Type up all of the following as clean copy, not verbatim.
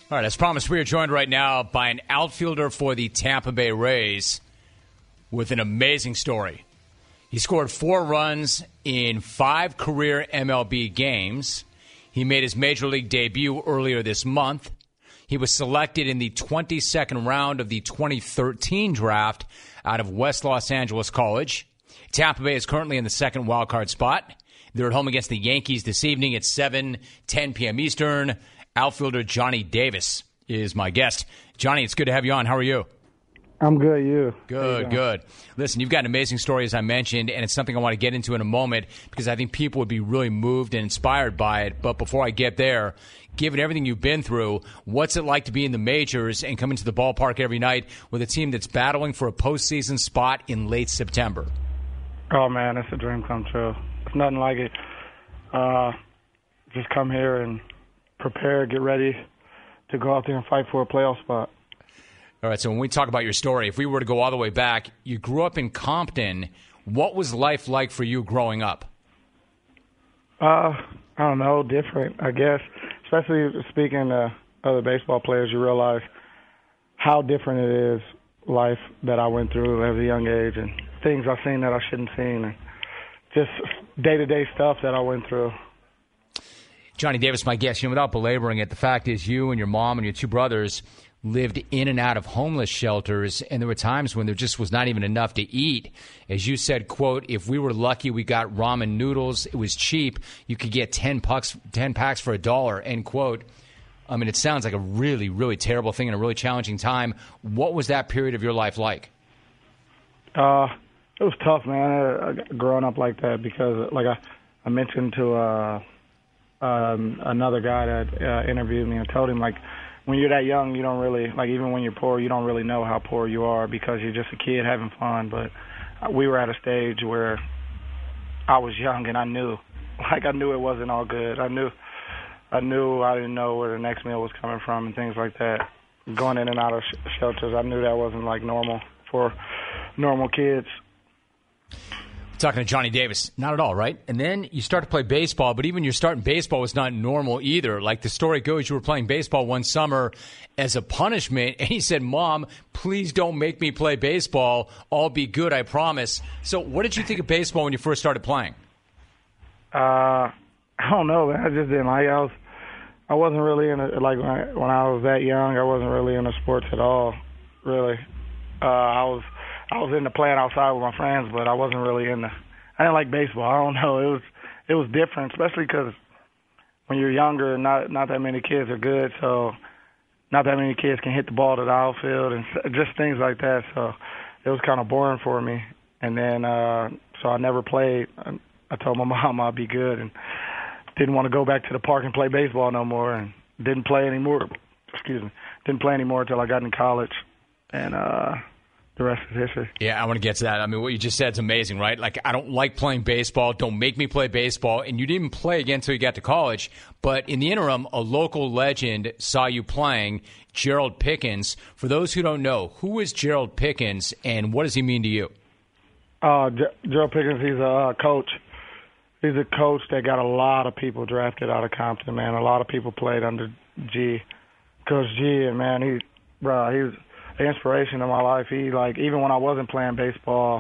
All right, as promised, we are joined right now by an outfielder for the Tampa Bay Rays with an amazing story. He scored 4 runs in 5 career MLB games. He made his Major League debut earlier this month. He was selected in the 22nd round of the 2013 draft out of West Los Angeles College. Tampa Bay is currently in the second wildcard spot. They're at home against the Yankees this evening at 7:10 p.m. Eastern. Outfielder Johnny Davis is my guest. Johnny, it's good to have you on. How are you? I'm good. You? Good. Listen, you've got an amazing story, as I mentioned, and it's something I want to get into in a moment because I think people would be really moved and inspired by it. But before I get there, given everything you've been through, what's it like to be in the majors and come into the ballpark every night with a team that's battling for a postseason spot in late September? Oh, man, it's a dream come true. It's nothing like it. Just come here and prepare, get ready to go out there and fight for a playoff spot. All right, so when we talk about your story, if we were to go all the way back, you grew up in Compton. What was life like for you growing up? I don't know, different, I guess. Especially speaking to other baseball players, you realize how different it is, life that I went through at a young age and things I've seen that I shouldn't have seen and just day-to-day stuff that I went through. Johnny Davis, my guest. Without belaboring it, the fact is you and your mom and your 2 brothers lived in and out of homeless shelters, and there were times when there just was not even enough to eat. As you said, quote, if we were lucky, we got ramen noodles. It was cheap. You could get 10 packs for $1, end quote. I mean, it sounds like a really, really terrible thing and a really challenging time. What was that period of your life like? It was tough, man, growing up like that because, like I mentioned to another guy that interviewed me, and told him, like, when you're that young, you don't really, like, even when you're poor, you don't really know how poor you are because you're just a kid having fun. But we were at a stage where I was young and I knew it wasn't all good. I knew I didn't know where the next meal was coming from and things like that. Going in and out of shelters, I knew that wasn't, like, normal for normal kids. Talking to Johnny Davis. Not at all, right? And then you start to play baseball, but even your start in baseball was not normal either. Like the story goes, you were playing baseball one summer as a punishment, and he said, Mom, please don't make me play baseball. I'll be good, I promise. So what did you think of baseball when you first started playing? I don't know, man. I just didn't like it. I wasn't really in it. Like, when I was that young, I wasn't really into sports at all, really. I was into playing outside with my friends, but I wasn't really into. I didn't like baseball. I don't know. It was different, especially because when you're younger, not that many kids are good, so not that many kids can hit the ball to the outfield and just things like that. So it was kind of boring for me. And then so I never played. I told my mom I'd be good and didn't want to go back to the park and play baseball no more, and didn't play anymore. Didn't play anymore until I got in college, and the rest is history. Yeah, I want to get to that. I mean, what you just said is amazing, right? Like, I don't like playing baseball. Don't make me play baseball. And you didn't play again until you got to college. But in the interim, a local legend saw you playing, Gerald Pickens. For those who don't know, who is Gerald Pickens, and what does he mean to you? Gerald Pickens, he's a coach. He's a coach that got a lot of people drafted out of Compton, man. A lot of people played under Coach G, and, man, he was the inspiration of my life. He, like, even when I wasn't playing baseball,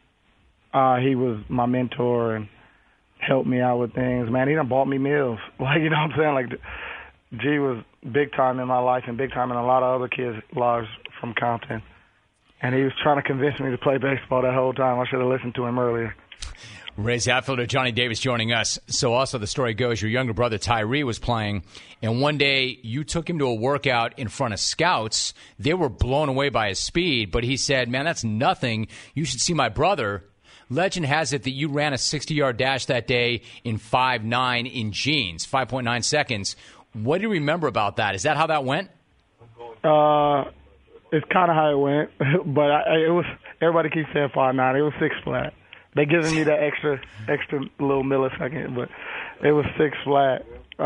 he was my mentor and helped me out with things. Man, he done bought me meals. Like, you know what I'm saying? Like, G was big time in my life and big time in a lot of other kids' lives from Compton. And he was trying to convince me to play baseball that whole time. I should have listened to him earlier. Rays outfielder Johnny Davis joining us. So also the story goes, your younger brother Tyree was playing, and one day you took him to a workout in front of scouts. They were blown away by his speed, but he said, man, that's nothing. You should see my brother. Legend has it that you ran a 60-yard dash that day in 5.9 in jeans, 5.9 seconds. What do you remember about that? Is that how that went? It's kind of how it went, but it was. Everybody keeps saying 5.9. It was 6 flat. They giving me that extra little millisecond, but it was 6 flat.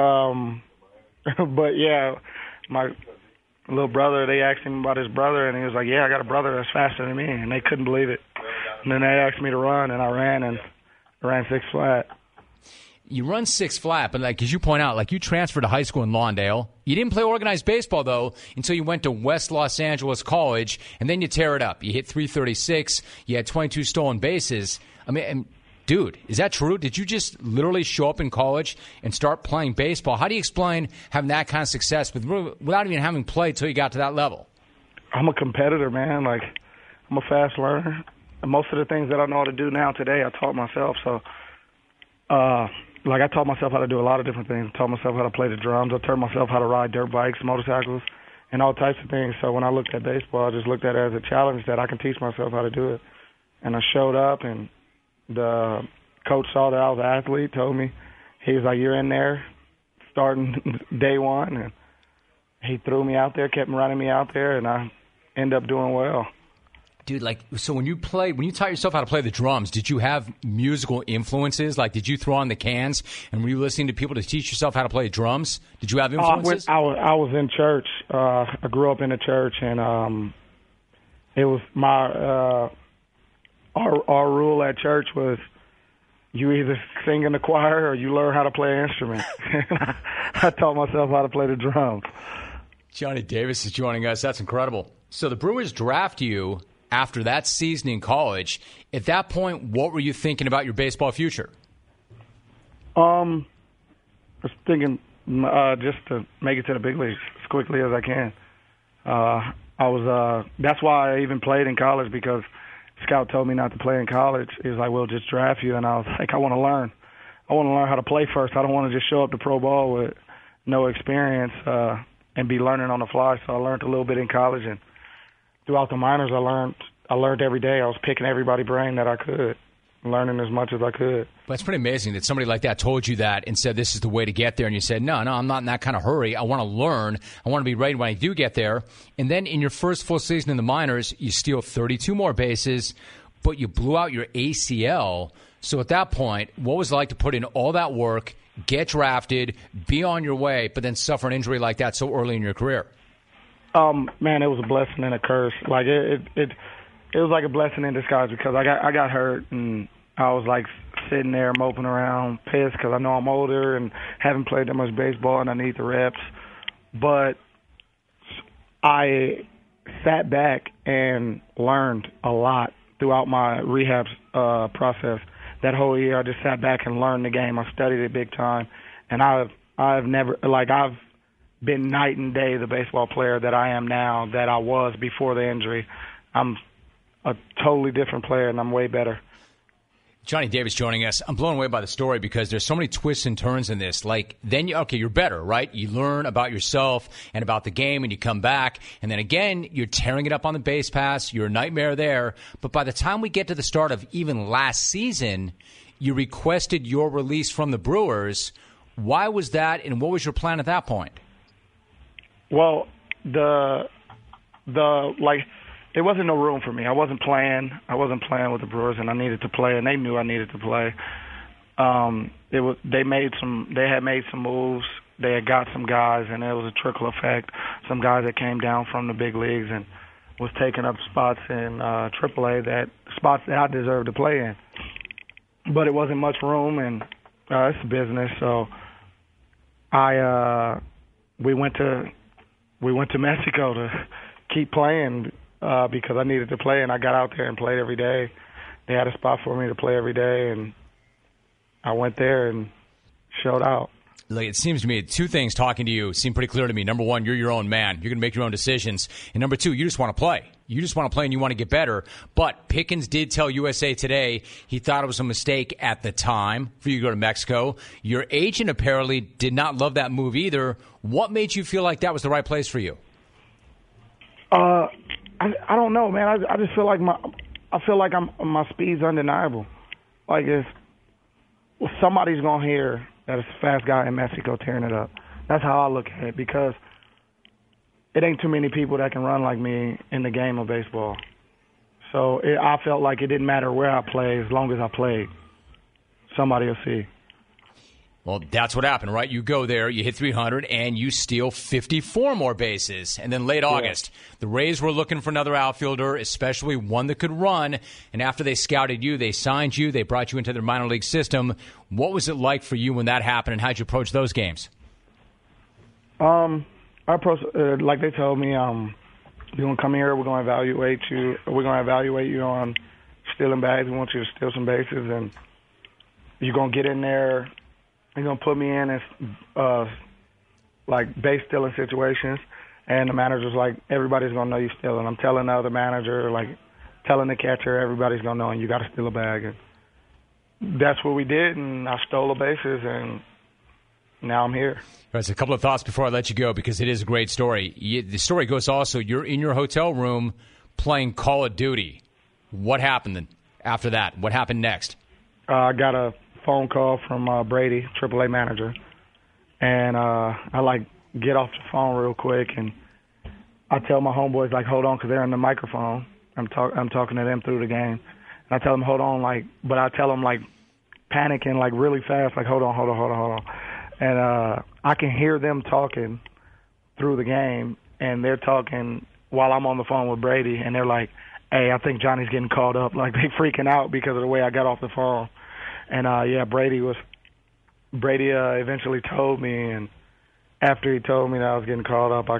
But yeah, my little brother, they asked him about his brother, and he was like, "Yeah, I got a brother that's faster than me," and they couldn't believe it. And then they asked me to run, and I ran 6 flat. you run 6 flat, but like as you point out, like you transferred to high school in Lawndale. You didn't play organized baseball, though, until you went to West Los Angeles College, and then you tear it up. You hit 336. You had 22 stolen bases. I mean, and, dude, is that true? Did you just literally show up in college and start playing baseball? How do you explain having that kind of success without even having played till you got to that level? I'm a competitor, man. Like, I'm a fast learner. And most of the things that I know how to do now today, I taught myself. So, I taught myself how to do a lot of different things. I taught myself how to play the drums. I taught myself how to ride dirt bikes, motorcycles, and all types of things. So when I looked at baseball, I just looked at it as a challenge that I can teach myself how to do it. And I showed up, and the coach saw that I was an athlete, told me, he was like, you're in there starting day one. And he threw me out there, kept running me out there, and I ended up doing well. Dude, like, so when you taught yourself how to play the drums, did you have musical influences? Like, did you throw on the cans and were you listening to people to teach yourself how to play drums? Did you have influences? I was in church. I grew up in a church, and it was my our rule at church was you either sing in the choir or you learn how to play an instrument. I taught myself how to play the drums. Johnny Davis is joining us. That's incredible. So the Brewers draft you after that season in college. At that point, what were you thinking about your baseball future? I was thinking just to make it to the big leagues as quickly as I can. That's why I even played in college, because Scout told me not to play in college. He was like, we'll just draft you. And I was like, I want to learn. I want to learn how to play first. I don't want to just show up to pro ball with no experience and be learning on the fly. So I learned a little bit in college, and throughout the minors, I learned every day. I was picking everybody's brain that I could, learning as much as I could. But it's pretty amazing that somebody like that told you that and said this is the way to get there, and you said, no, I'm not in that kind of hurry. I want to learn. I want to be ready when I do get there. And then in your first full season in the minors, you steal 32 more bases, but you blew out your ACL. So at that point, what was it like to put in all that work, get drafted, be on your way, but then suffer an injury like that so early in your career? Man, it was a blessing and a curse. Like it was like a blessing in disguise, because I got hurt, and I was like sitting there moping around, pissed because I know I'm older and haven't played that much baseball and I need the reps. But I sat back and learned a lot throughout my rehab process. That whole year, I just sat back and learned the game. I studied it big time, and I've been night and day the baseball player that I am now that I was before the injury. I'm a totally different player, and I'm way better. Johnny Davis joining us. I'm blown away by the story because there's so many twists and turns in this. Like, then you're better, right? You learn about yourself and about the game, and you come back, and then again, you're tearing it up on the base pass. You're a nightmare there. But by the time we get to the start of even last season, you requested your release from the Brewers. Why was that, and what was your plan at that point? Well, it wasn't no room for me. I wasn't playing with the Brewers, and I needed to play, and they knew I needed to play. They had made some moves. They had got some guys, and it was a trickle effect. Some guys that came down from the big leagues and was taking up spots in AAA, spots that I deserved to play in. But it wasn't much room, and it's a business. So we went to Mexico to keep playing because I needed to play, and I got out there and played every day. They had a spot for me to play every day, and I went there and showed out. Look, it seems to me two things talking to you seem pretty clear to me. Number one, you're your own man. You're going to make your own decisions. And number two, you just want to play. You just want to play and you want to get better. But Pickens did tell USA Today he thought it was a mistake at the time for you to go to Mexico. Your agent apparently did not love that move either. What made you feel like that was the right place for you? I don't know, man. I just feel like my speed's undeniable. Like if somebody's gonna hear that it's a fast guy in Mexico tearing it up. That's how I look at it, because it ain't too many people that can run like me in the game of baseball. So I felt like it didn't matter where I played, as long as I played. Somebody will see. Well, that's what happened, right? You go there, you hit 300, and you steal 54 more bases. And then late August, the Rays were looking for another outfielder, especially one that could run. And after they scouted you, they signed you, they brought you into their minor league system. What was it like for you when that happened, and how'd you approach those games? I approached, like they told me, you're going to come here, we're going to evaluate you. We're going to evaluate you on stealing bags. We want you to steal some bases, and you're going to get in there. You're going to put me in as, like, base stealing situations. And the manager's like, everybody's going to know you stealing. I'm telling the other manager, like, telling the catcher, everybody's going to know, and you got to steal a bag. And that's what we did, and I stole the bases, and now I'm here. Right, so a couple of thoughts before I let you go, because it is a great story. The story goes also, you're in your hotel room playing Call of Duty. What happened then after that? What happened next? I got a phone call from Brady, AAA manager, and I like get off the phone real quick, and I tell my homeboys like, hold on, because they're on the microphone. I'm talking to them through the game, and I tell them hold on, like, but I tell them like panicking like really fast, like hold on, and I can hear them talking through the game, and they're talking while I'm on the phone with Brady, and they're like, hey, I think Johnny's getting called up, like they freaking out because of the way I got off the phone. And, Brady eventually told me, and after he told me that I was getting called up, I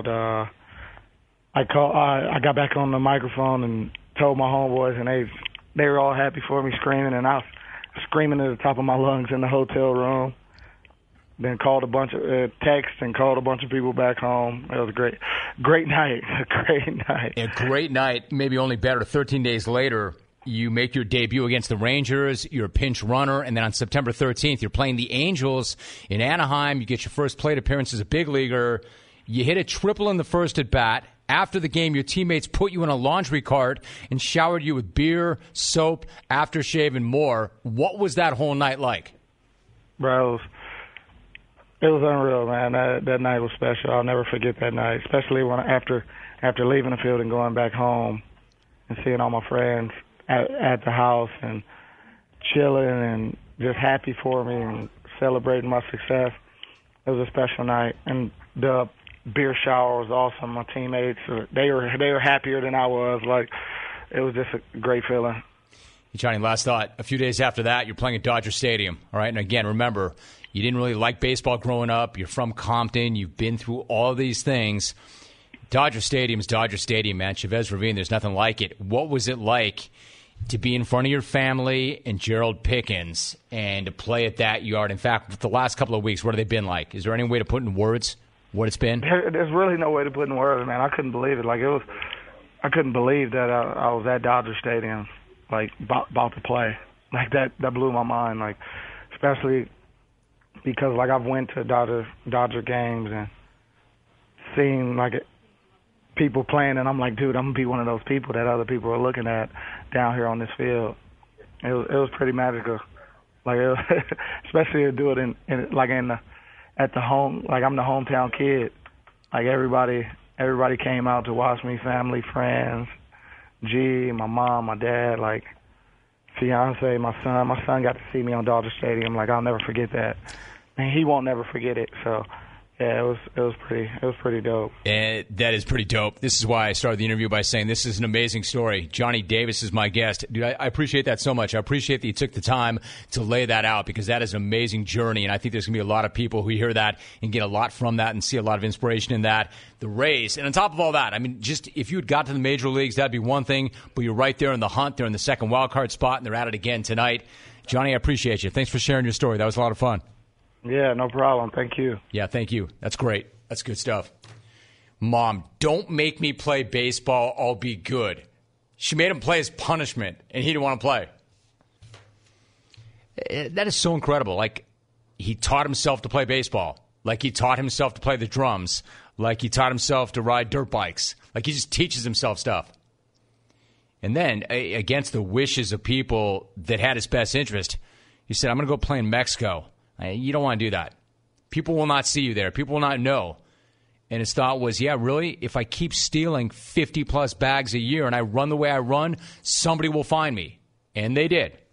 got back on the microphone and told my homeboys, and they were all happy for me, screaming, and I was screaming at the top of my lungs in the hotel room. Then called a bunch of texts and called a bunch of people back home. It was a great night, A great night, maybe only better. 13 days later, you make your debut against the Rangers. You're a pinch runner. And then on September 13th, you're playing the Angels in Anaheim. You get your first plate appearance as a big leaguer. You hit a triple in the first at bat. After the game, your teammates put you in a laundry cart and showered you with beer, soap, aftershave, and more. What was that whole night like? Bro, it was unreal, man. That night was special. I'll never forget that night, especially when after leaving the field and going back home and seeing all my friends at the house and chilling and just happy for me and celebrating my success. It was a special night, and the beer shower was awesome. My teammates, they were happier than I was. Like, it was just a great feeling. Johnny, last thought. A few days after that, you're playing at Dodger Stadium, all right? And again, remember, you didn't really like baseball growing up. You're from Compton. You've been through all these things. Dodger Stadium's Dodger Stadium, man. Chavez Ravine, there's nothing like it. What was it like to be in front of your family and Gerald Pickens and to play at that yard? In fact, the last couple of weeks, what have they been like? Is there any way to put in words what it's been? There's really no way to put in words, man. I couldn't believe it. Like, I couldn't believe that I was at Dodger Stadium, like, about to play. Like, that blew my mind, like, especially because, like, I've went to Dodger games and seen, like, people playing, and I'm like, dude, I'm going to be one of those people that other people are looking at down here on this field. It was pretty magical. Like, especially to do it at the home, like, I'm the hometown kid. Like, everybody came out to watch me, family, friends, G, my mom, my dad, like, fiance, my son. My son got to see me on Dodger Stadium. Like, I'll never forget that. And he won't never forget it. So, yeah, it was pretty dope. And that is pretty dope. This is why I started the interview by saying this is an amazing story. Johnny Davis is my guest. Dude, I appreciate that so much. I appreciate that you took the time to lay that out, because that is an amazing journey, and I think there's going to be a lot of people who hear that and get a lot from that and see a lot of inspiration in that. The Rays, and on top of all that, I mean, just if you had got to the major leagues, that'd be one thing, but you're right there in the hunt. They're in the second wild card spot, and they're at it again tonight. Johnny, I appreciate you. Thanks for sharing your story. That was a lot of fun. Yeah, no problem. Thank you. Yeah, thank you. That's great. That's good stuff. Mom, don't make me play baseball. I'll be good. She made him play as punishment, and he didn't want to play. That is so incredible. Like, he taught himself to play baseball. Like, he taught himself to play the drums. Like, he taught himself to ride dirt bikes. Like, he just teaches himself stuff. And then, against the wishes of people that had his best interest, he said, I'm going to go play in Mexico. You don't want to do that. People will not see you there. People will not know. And his thought was, yeah, really? If I keep stealing 50-plus bags a year and I run the way I run, somebody will find me. And they did.